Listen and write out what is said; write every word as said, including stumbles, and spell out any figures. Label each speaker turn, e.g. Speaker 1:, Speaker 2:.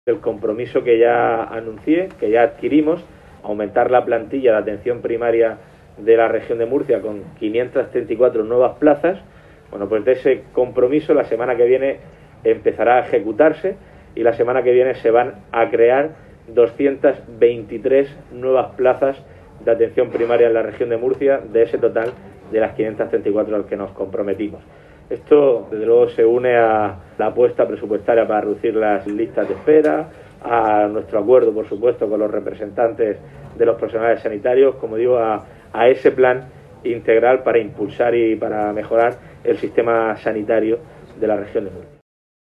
Speaker 1: El compromiso que ya anuncié, que ya adquirimos, aumentar la plantilla de atención primaria de la región de Murcia con quinientas treinta y cuatro nuevas plazas. Bueno, pues de ese compromiso la semana que viene empezará a ejecutarse y la semana que viene se van a crear doscientas veintitrés nuevas plazas de atención primaria en la región de Murcia, de ese total de las quinientas treinta y cuatro al que nos comprometimos. Esto, desde luego, se une a la apuesta presupuestaria para reducir las listas de espera, a nuestro acuerdo, por supuesto, con los representantes de los profesionales sanitarios, como digo, a, a ese plan integral para impulsar y para mejorar el sistema sanitario de la región de Murcia.